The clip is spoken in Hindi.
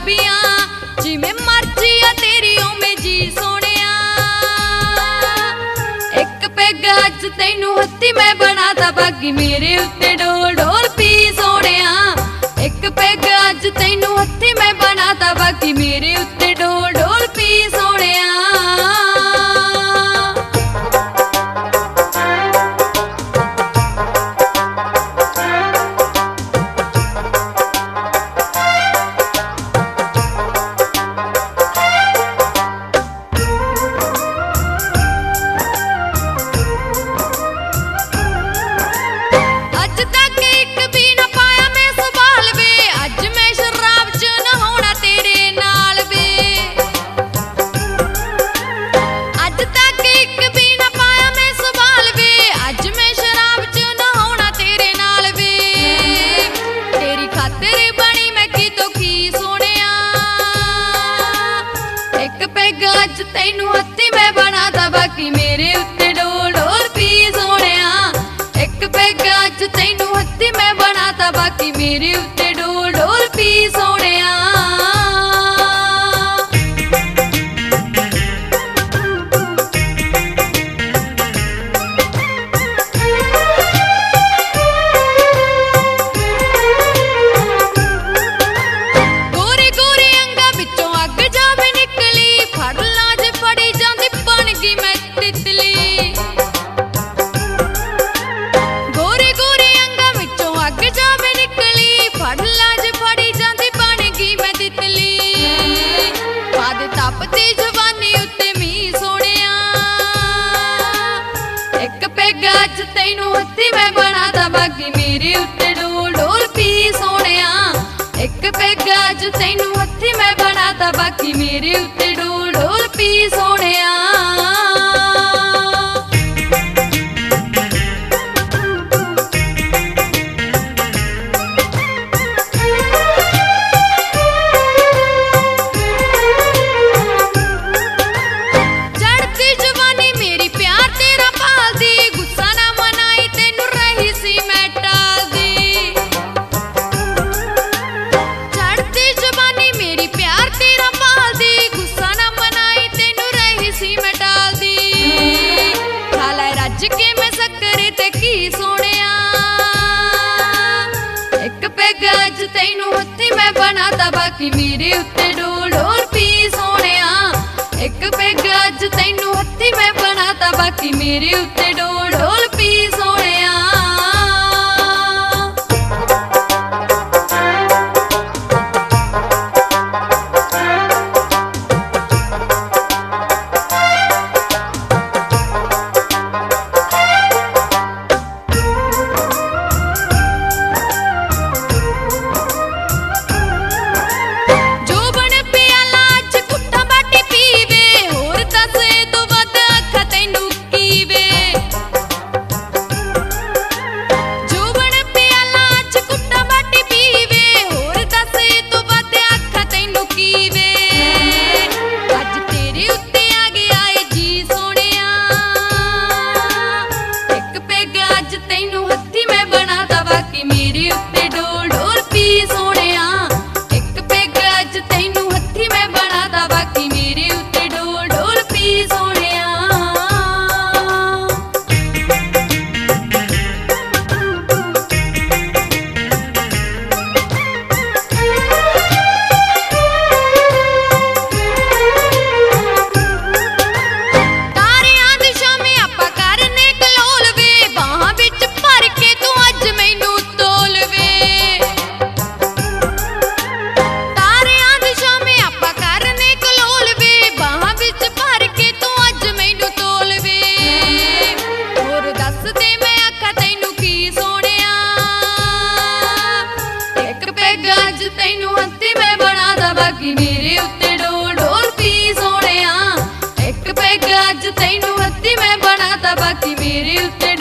पिया जिमें मर्जी आ तेरी ओमें जी सोनिया। एक पैग अज तैनू हत्ती मैं बनाता बाकी मेरे उत्ते डोल डोल पी सोनिया। एक पैग अज तैनू हत्ती मैं बनाता बाकी मेरे उत्ते डोल डोल पी सोनिया। अज तैनू हत्ती मैं बनाता बाकी मेरे उत्ते डोल डोल पी सोनिया। एक पैग अज तैनू हत्ती मैं बनाता बाकी मेरे उत्ते डोल डोल पी सोनिया। अज तैनू हत्ती मैं बनाता बाकी मेरे उत्ते डोल डोल पी सोनिया। एक पैग अज तैनू हत्ती मैं बनाता बाकी मेरे उत्ते डोल डोल पी सोनिया। अज तैनू हत्ती मैं बनाता बाकी मेरे उत्ते डोल डोल पी सोनिया। एक पैग अज तैनू हत्ती मैं बनाता बाकी मेरे उत्ते डोल डोल पी सोनिया। तैनू हत्ती मैं बनाता बाकी मेरे उत्ते डोल डोल पी सोनिया। एक पैग अज तैनू हत्ती मैं बनाता बाकी मेरे उत्ते